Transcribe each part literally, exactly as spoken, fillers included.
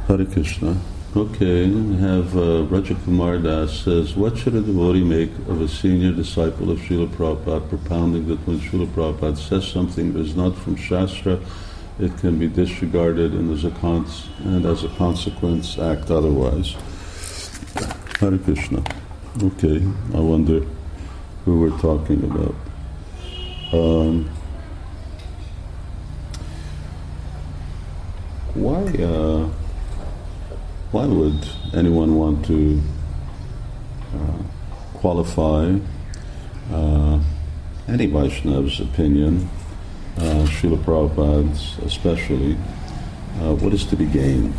Hare Krishna. Okay, we have uh, Raja Kumar Das says, what should a devotee make of a senior disciple of Srila Prabhupada propounding that when Srila Prabhupada says something that is not from Shastra, it can be disregarded and as a, cons- and as a consequence act otherwise? Hare Krishna. Okay, I wonder who we're talking about. Um, why... Uh, Why would anyone want to uh, qualify uh, any Vaishnava's opinion, uh, Srila Prabhupada's especially? Uh, what is to be gained?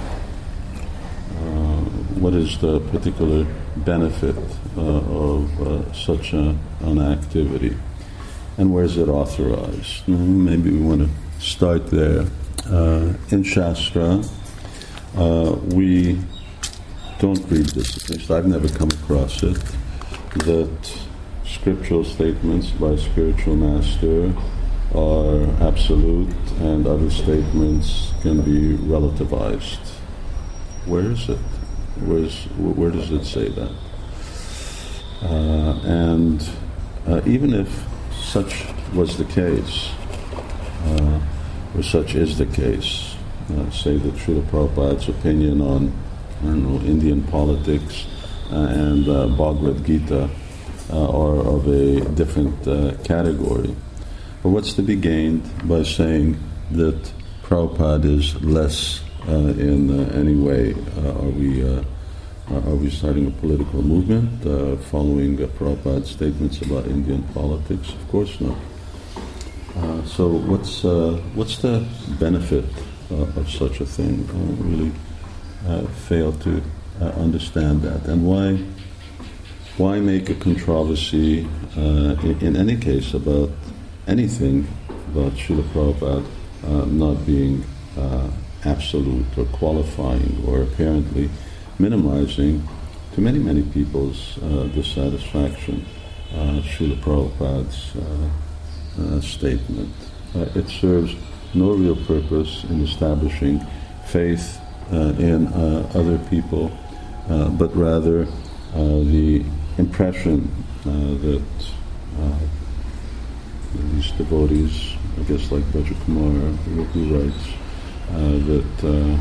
Uh, what is the particular benefit uh, of uh, such a, an activity? And where is it authorized? Maybe we want to start there. Uh, in Shastra, Uh, we don't read this, at least I've never come across it, that scriptural statements by spiritual master are absolute and other statements can be relativized. Where is it? Where's, where does it say that? Uh, and uh, even if such was the case, uh, or such is the case, Uh, say that Srila Prabhupada's opinion on, I don't know, Indian politics uh, and uh, Bhagavad Gita uh, are of a different uh, category. But what's to be gained by saying that Prabhupada is less uh, in uh, any way? Uh, are we uh, are we starting a political movement uh, following uh, Prabhupada's statements about Indian politics? Of course not. Uh, so what's uh, what's the benefit Uh, of such a thing? I really uh, fail to uh, understand that. And why why make a controversy uh, in, in any case about anything about Srila Prabhupada uh, not being uh, absolute or qualifying or apparently minimizing to many, many people's uh, dissatisfaction uh, Srila Prabhupada's uh, uh, statement. Uh, it serves no real purpose in establishing faith uh, in uh, other people, uh, but rather uh, the impression uh, that uh, these devotees, I guess like Raja Kumar, who writes, uh, that uh,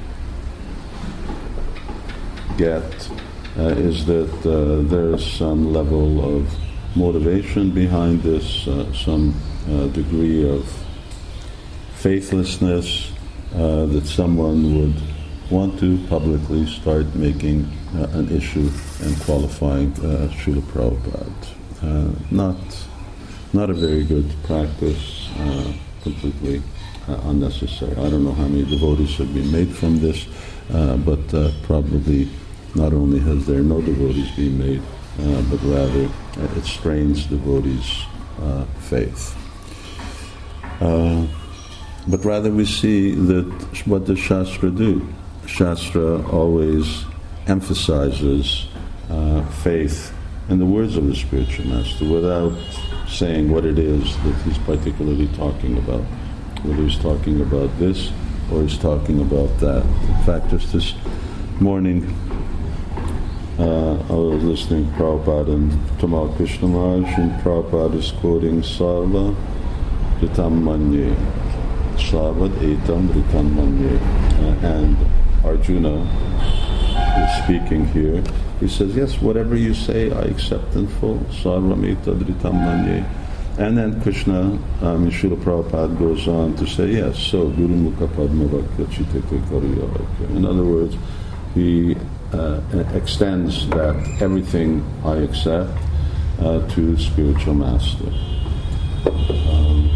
get uh, is that uh, there's some level of motivation behind this, uh, some uh, degree of faithlessness, uh, that someone would want to publicly start making uh, an issue and qualifying uh, Srila Prabhupada. Uh, not, not a very good practice, uh, completely uh, unnecessary. I don't know how many devotees have been made from this, uh, but uh, probably not only has there no devotees been made, uh, but rather uh, it strains devotees' uh, faith. Uh, But rather we see that what does Shastra do? Shastra always emphasizes uh, faith in the words of the spiritual master without saying what it is that he's particularly talking about. Whether he's talking about this or he's talking about that. In fact, just this morning uh, I was listening to Prabhupada and Tamal Krishna Maharaj, and Prabhupada is quoting Sarva Ritam Manye. Savad etam ritam manye. Uh, and Arjuna is speaking here. He says, yes, whatever you say, I accept in full. Sarvam etam ritam manye. And then Krishna, um, Srila Prabhupada goes on to say, yes, so Guru Mukha Padma Vakya Chitete Kariya Vakya. In other words, he uh, extends that everything I accept uh, to spiritual master. Um,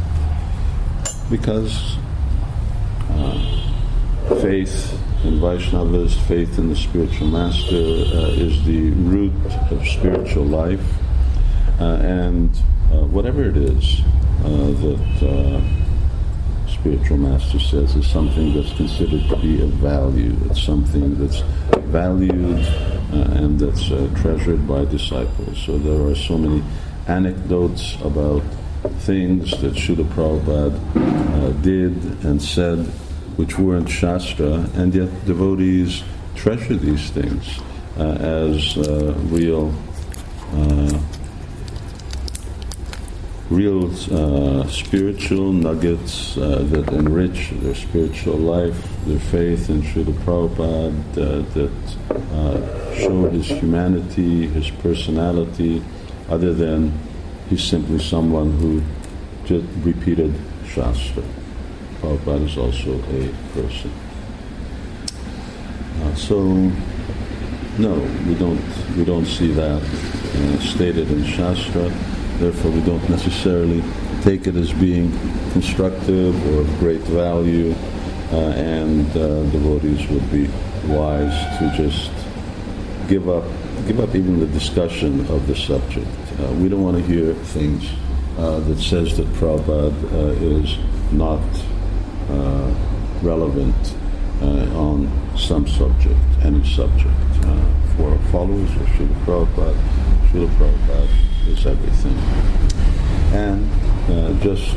Because uh, faith in Vaishnavas, faith in the spiritual master uh, is the root of spiritual life, uh, and uh, whatever it is uh, that uh, spiritual master says is something that's considered to be of value. It's something that's valued uh, and that's uh, treasured by disciples. So there are so many anecdotes about things that Srila Prabhupada uh, did and said which weren't Shastra, and yet devotees treasure these things uh, as uh, real uh, real uh, spiritual nuggets uh, that enrich their spiritual life, their faith in Srila Prabhupada, uh, that uh, show his humanity, his personality, other than he's simply someone who just repeated Shastra. Prabhupada is also a person. Uh, so, no, we don't we don't see that uh, stated in Shastra. Therefore, we don't necessarily take it as being constructive or of great value, uh, and uh, devotees would be wise to just give up, give up even the discussion of the subject. Uh, we don't want to hear things uh, that says that Prabhupada uh, is not uh, relevant uh, on some subject, any subject. Uh, for followers of Srila Prabhupada, Srila Prabhupada is everything. And uh, just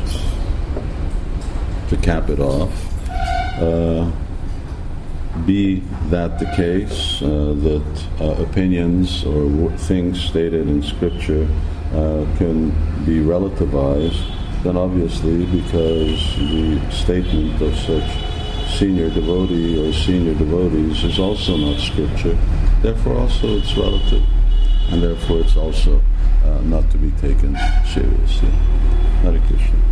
to cap it off, uh, be that the case, uh, that uh, opinions or w- things stated in Scripture uh, can be relativized, then obviously because the statement of such senior devotee or senior devotees is also not Scripture, therefore also it's relative, and therefore it's also uh, not to be taken seriously. Hare Krishna.